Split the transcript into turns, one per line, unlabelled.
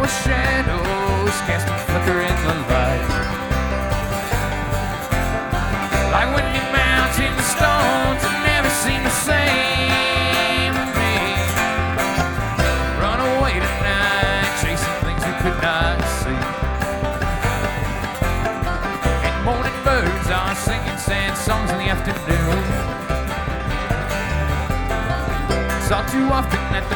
your shadows cast a flicker in the light. Like when you mountain stones that never seem the same to me. Run away tonight, chasing things we could not see. And morning birds are singing sad songs in the afternoon. It's all too often that the